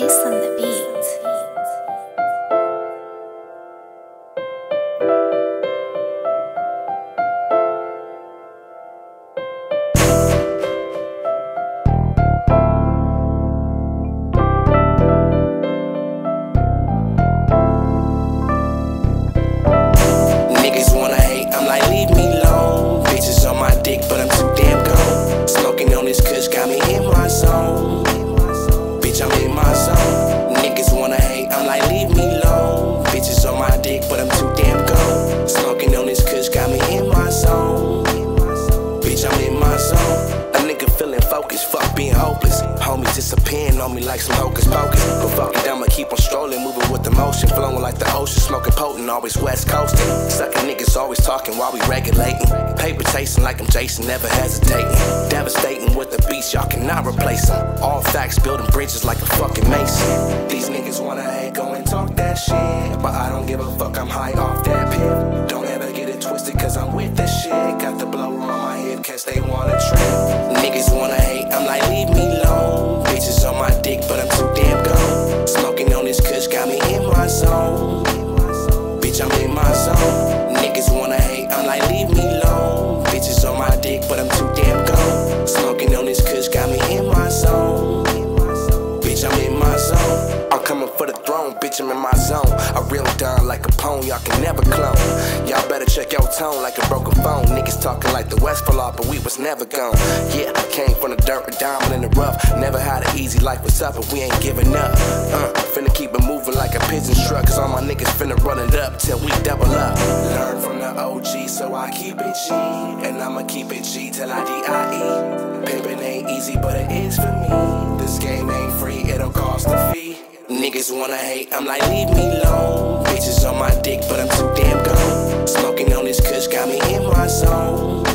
Ace on the beat. Niggas wanna hate, I'm like, leave me alone. Bitches on my dick, but I'm too damn gone. Smoking on this kush got me in my zone. Bitch, I'm in my zone. Niggas wanna hate, I'm like, leave me alone. Bitches on my dick, but I'm too damn gone. Smoking on this kush got me in my zone. Bitch, I'm in my zone. A nigga feeling focused, fuck being hopeless. Homies disappearing on me like some hocus pocus. But fuck it, I'ma keep on strolling, moving with the motion, flowing like the ocean, smoking potent, always west coasting. Sucking niggas always talking while we regulating. Paper chasing like I'm Jason, never hesitating. Devastating with the beats, y'all cannot replace them. All facts, building bridges like a fucking mason. These niggas wanna hate, go and talk that shit, but I don't give a fuck, I'm high off that pip. Don't ever get it twisted, cause I'm with that shit. Got the blower on my head, cause they wanna trip. Niggas wanna hate, I'm like, leave me alone. Bitches on my dick, but I'm too damn gone. Smoking on this kush got me in my zone. Bitch, I'm in my zone. Niggas wanna hate, I'm like, leave me alone. Bitches on my dick, but I'm too damn gone. Smoking on this kush got me in my zone. Bitch, I'm in my zone. I'm coming for the throne, bitch, I'm in my zone. I reel down like a pwn, y'all can never clone. Y'all better check your tone like a broken phone. Niggas talking like the West fell off, but we was never gone. Yeah, came from the dirt and diamond in the rough. Never had an easy life, what's up, but we ain't giving up. Finna keep it moving like a pigeon truck, cause all my niggas finna run it up till we double up. Learn from the OG, so I keep it G. And I'ma keep it G till I D-I-E. Pimpin' ain't easy, but it is for me. This game ain't free, it'll cost a fee. Niggas wanna hate, I'm like, leave me alone. Bitches on my dick, but I'm too damn gone. Smoking on this kush got me in my zone.